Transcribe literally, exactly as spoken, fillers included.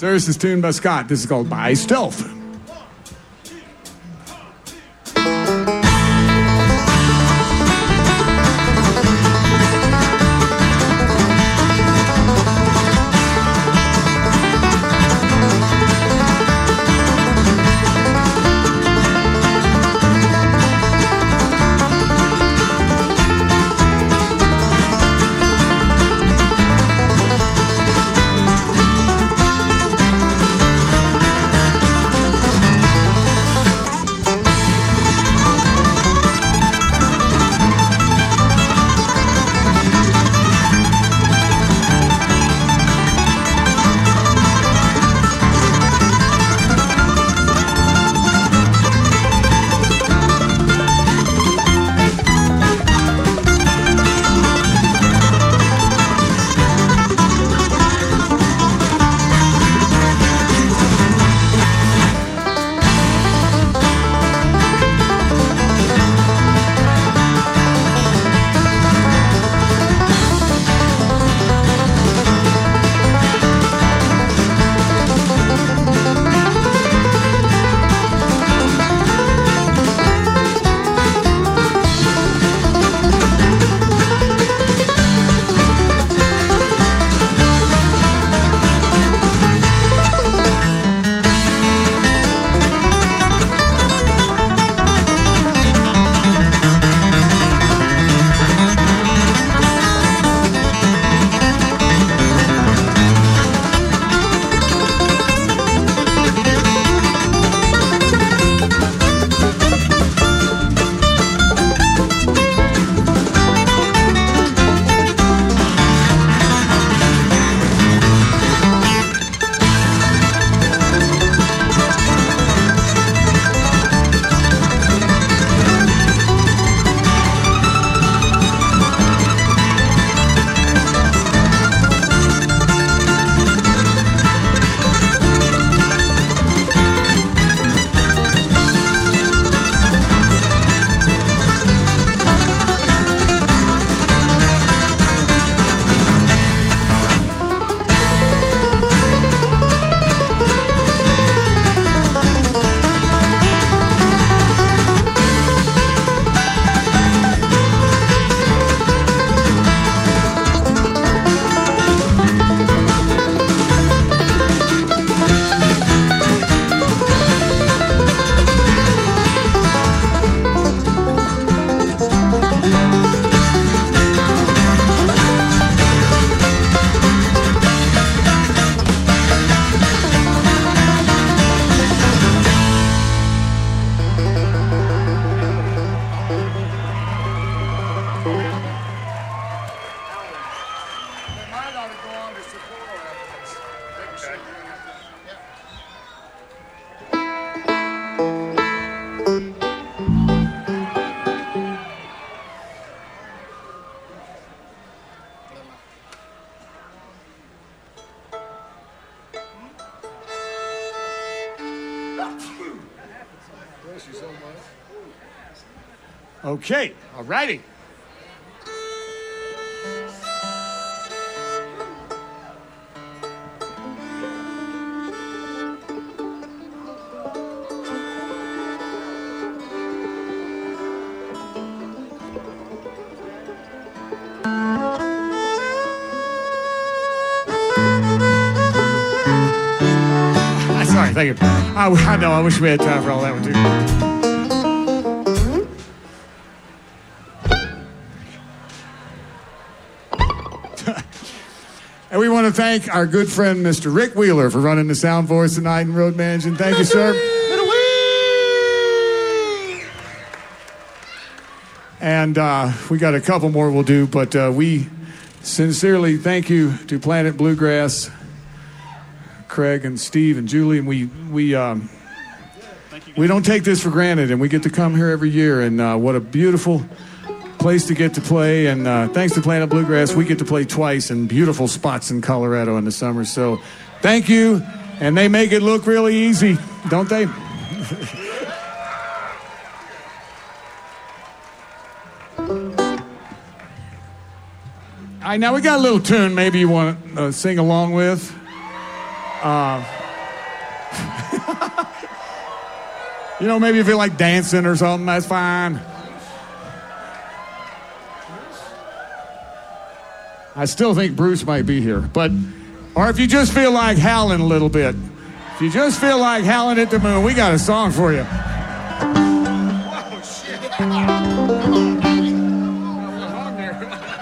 So this is tuned by Scott. This is called By Stealth. Okay, all righty. Sorry, thank you. I, I know, I wish we had time for all that one too. And we want to thank our good friend, Mister Rick Wheeler, for running the sound voice tonight and road managing. Thank you, sir. And uh, we got a couple more we'll do, but uh, we sincerely thank you to Planet Bluegrass, Craig and Steve and Julie, and we we um, we don't take this for granted, and we get to come here every year, and uh, what a beautiful place to get to play, and uh, thanks to Planet Bluegrass, we get to play twice in beautiful spots in Colorado in the summer. So thank you, and they make it look really easy, don't they? All right, now we got a little tune maybe you want to uh, sing along with. Uh, you know, maybe if you like dancing or something, that's fine. I still think Bruce might be here, but, or if you just feel like howling a little bit, if you just feel like howling at the moon, we got a song for you. Whoa, shit. Come on.